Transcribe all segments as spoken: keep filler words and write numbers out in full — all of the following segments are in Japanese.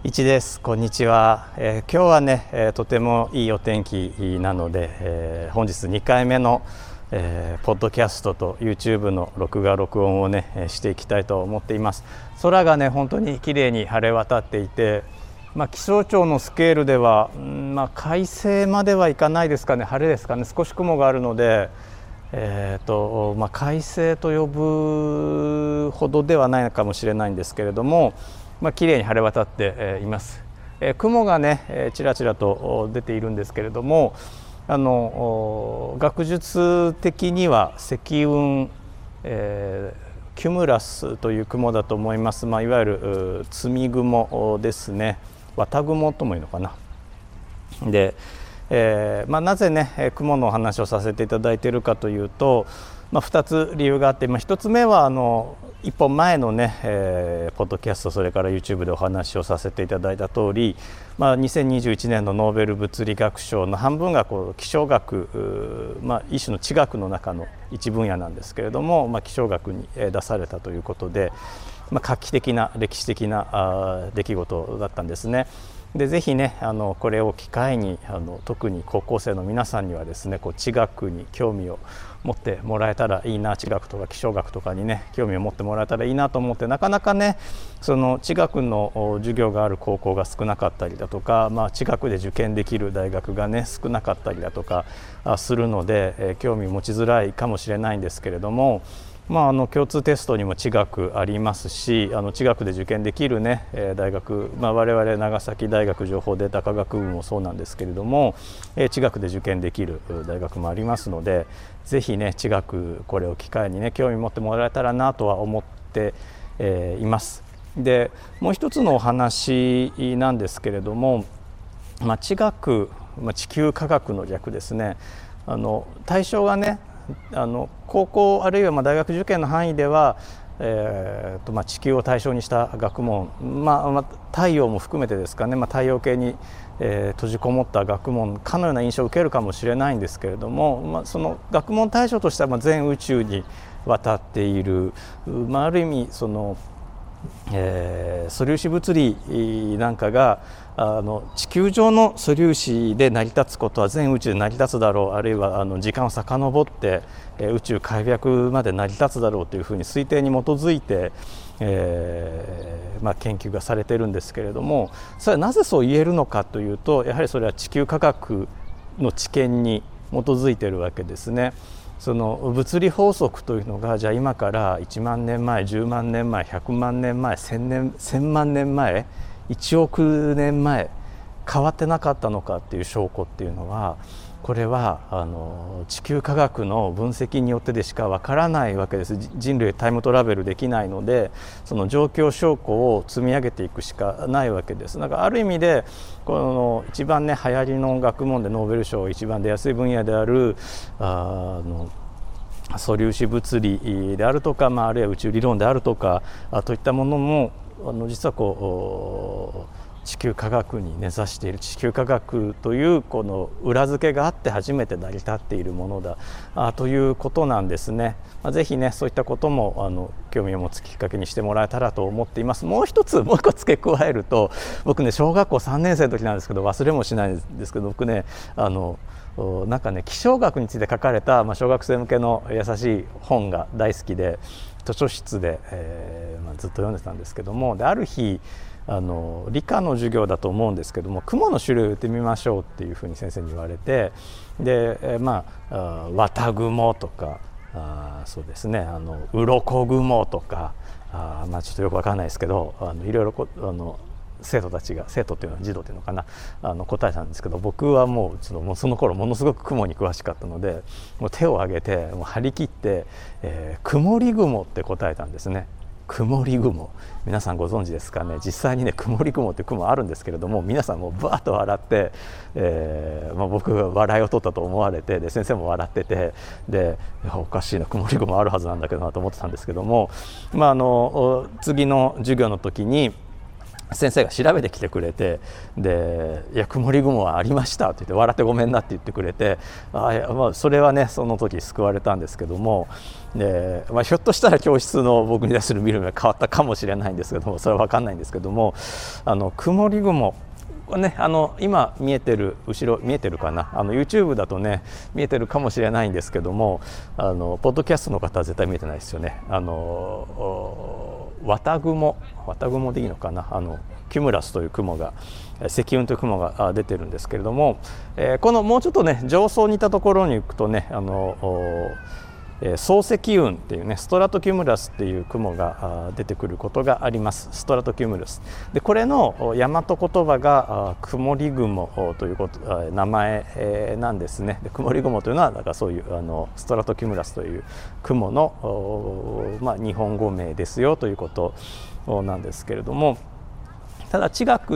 一です。こんにちは。えー、今日はね、えー、とてもいいお天気なので、えー、本日にかいめの、えー、ポッドキャストと YouTube の録画録音をねしていきたいと思っています。空がね本当に綺麗に晴れ渡っていて、まあ、気象庁のスケールでは、んまあ、快晴まではいかないですかね、晴れですかね、少し雲があるので、えーとまあ、快晴と呼ぶほどではないかもしれないんですけれども、まあ、綺麗に晴れ渡っています。えー、雲がねちらちらと出ているんですけれども、あの学術的には積雲、えー、キュムラスという雲だと思います。まあ、いわゆる積み雲ですね、綿雲ともいうのかな。で、えーまあ、なぜね雲の話をさせていただいているかというと、まあ、ふたつ理由があって、まあ、ひとつめはあのいっぽんまえのね、えー、ポッドキャスト、それから YouTube でお話をさせていただいた通り、まあ、にせんにじゅういちねんのノーベル物理学賞の半分がこう気象学、まあ、一種の地学の中の一分野なんですけれども、まあ、気象学に出されたということで、まあ、画期的な歴史的なあ出来事だったんですね。でぜひねあのこれを機会にあの特に高校生の皆さんにはですねこう地学に興味を持ってもらえたらいいな、地学とか気象学とかにね興味を持ってもらえたらいいなと思って、なかなかねその地学の授業がある高校が少なかったりだとか、まあ、地学で受験できる大学がね少なかったりだとかするので、えー、興味持ちづらいかもしれないんですけれども、まあ、あの共通テストにも地学ありますし、あの地学で受験できる、ね、大学、まあ、我々長崎大学情報データ科学部もそうなんですけれども、地学で受験できる大学もありますので、ぜひね地学これを機会にね興味持ってもらえたらなとは思っています。でもう一つのお話なんですけれども、まあ、地学、まあ、地球科学の略ですね。あの対象がねあの高校あるいはまあ大学受験の範囲では、えーとまあ、地球を対象にした学問、まあまあ、太陽も含めてですかね、まあ、太陽系に、えー、閉じこもった学問かのような印象を受けるかもしれないんですけれども、まあ、その学問対象としてはまあ全宇宙に渡っている、まあ、ある意味そのえー、素粒子物理なんかがあの地球上の素粒子で成り立つことは全宇宙で成り立つだろう、あるいはあの時間を遡って、えー、宇宙開闢まで成り立つだろうというふうに推定に基づいて、えーまあ、研究がされているんですけれども、それはなぜそう言えるのかというと、やはりそれは地球科学の知見に基づいているわけですね。その物理法則というのがじゃあ今からいちまんねんまえ、じゅうまんねんまえ、ひゃくまんねんまえ、せんねん、せんまんねんまえ、いちおくねんまえ変わってなかったのかっていう証拠っていうのは、これはあの地球科学の分析によってでしかわからないわけです。人類タイムトラベルできないので、その状況証拠を積み上げていくしかないわけです。だからある意味でこの一番ね流行りの学問でノーベル賞一番出やすい分野であるあの素粒子物理であるとか、まあ、あるいは宇宙理論であるとかあといったものもあの実はこう地球科学に根ざしている、地球科学というこの裏付けがあって初めて成り立っているものだあということなんですね。まあ、ぜひねそういったこともあの興味を持つきっかけにしてもらえたらと思っています。もう一つもう一個付け加えると、僕ね小学校さんねん生の時なんですけど、忘れもしないんですけど、僕ねあのなんかね気象学について書かれた、まあ、小学生向けの優しい本が大好きで、図書室で、えーまあ、ずっと読んでたんですけども、である日あの理科の授業だと思うんですけども、雲の種類を言ってみましょうっていうふうに先生に言われて、で、えー、まあ綿雲とか、あそうですねあの鱗雲とか、あまあちょっとよくわかんないですけど、あのいろいろこあの生徒たちが、生徒っていうのは児童っていうのかな、あの答えたんですけど、僕はもうちょっともうその頃ものすごく雲に詳しかったので、もう手を挙げてもう張り切って、えー、曇り雲って答えたんですね。曇り雲、皆さんご存知ですかね。実際にね曇り雲っていう雲あるんですけれども、皆さんもうバーッと笑って、えーまあ、僕が笑いを取ったと思われて、で先生も笑ってて、でおかしいな、曇り雲あるはずなんだけどなと思ってたんですけども、まあ、あの次の授業の時に先生が調べてきてくれて、で「いや曇り雲はありました」って言って「笑ってごめんな」って言ってくれて、あいや、まあ、それはねその時救われたんですけども、で、まあ、ひょっとしたら教室の僕に対する見る目が変わったかもしれないんですけども、それは分かんないんですけども、あの曇り雲これね、あの今見えてる後ろ見えてるかな、あの YouTube だとね見えてるかもしれないんですけども、あのポッドキャストの方は絶対見えてないですよね。あの綿雲綿雲でいいのかな、あのキュムラスという雲が積雲という雲が出てるんですけれども、えー、このもうちょっとね上層にいたところに行くとね、あの層積雲っていうねストラトキュムラスっていう雲が出てくることがあります。ストラトキュムラスで、これの大和言葉が曇り雲ということ名前なんですね。で曇り雲というのはだからそういうあのストラトキュムラスという雲の、まあ、日本語名ですよということなんですけれども、ただ地学って、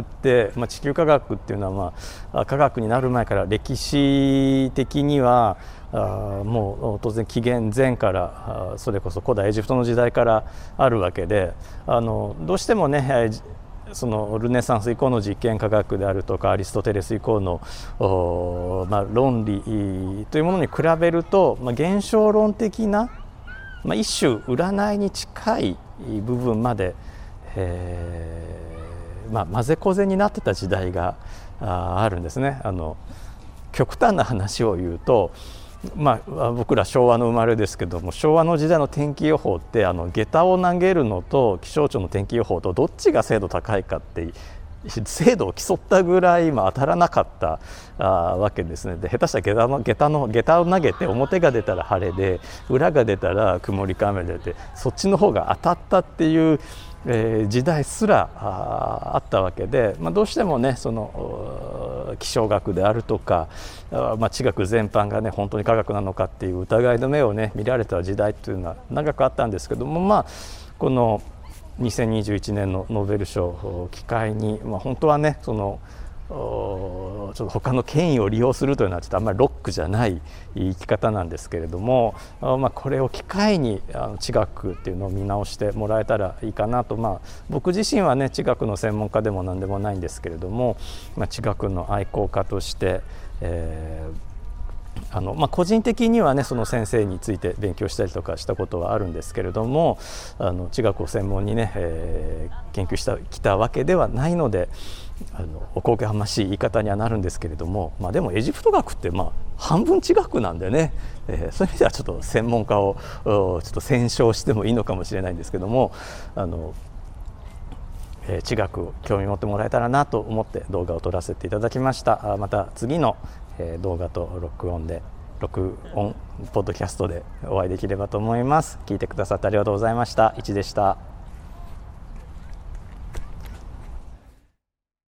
まあ、地球科学っていうのは、まあ、科学になる前から歴史的にはあもう当然紀元前からそれこそ古代エジプトの時代からあるわけで、あのどうしてもねそのルネサンス以降の実験科学であるとかアリストテレス以降の、まあ、論理というものに比べると、まあ、現象論的な、まあ、一種占いに近い部分まで、えーまあ、混ぜこぜになってた時代がああるんですね。あの極端な話を言うと、まあ、僕ら昭和の生まれですけども、昭和の時代の天気予報ってあの下駄を投げるのと気象庁の天気予報とどっちが精度高いかって精度を競ったぐらい、まあ、当たらなかったあわけですね。で下手したら下駄の下駄の下駄を投げて表が出たら晴れで裏が出たら曇りか雨でて、そっちの方が当たったっていうえー、時代すら あ, あったわけで、まあ、どうしてもねその気象学であるとか、あ、まあ、地学全般がね本当に科学なのかっていう疑いの目をね見られた時代というのは長くあったんですけども、まあこのにせんにじゅういちねんのノーベル賞を機会に、まあ、本当はねそのちょっと他の権威を利用するというのはちょっとあんまりロックじゃない生き方なんですけれども、まあ、これを機会にあの地学っていうのを見直してもらえたらいいかなと、まあ、僕自身はね地学の専門家でも何でもないんですけれども、まあ、地学の愛好家として、えーあのまあ、個人的にはねその先生について勉強したりとかしたことはあるんですけれども、あの地学を専門にね、えー、研究してきたわけではないので、あのおこがましい言い方にはなるんですけれども、まあ、でもエジプト学ってまあ半分地学なんでね、えー、そういう意味ではちょっと専門家をちょっと選奨してもいいのかもしれないんですけども、あのえー、地学を興味持ってもらえたらなと思って動画を撮らせていただきました。また次の動画と録音で録音ポッドキャストでお会いできればと思います。聞いてくださってありがとうございました。いちでした。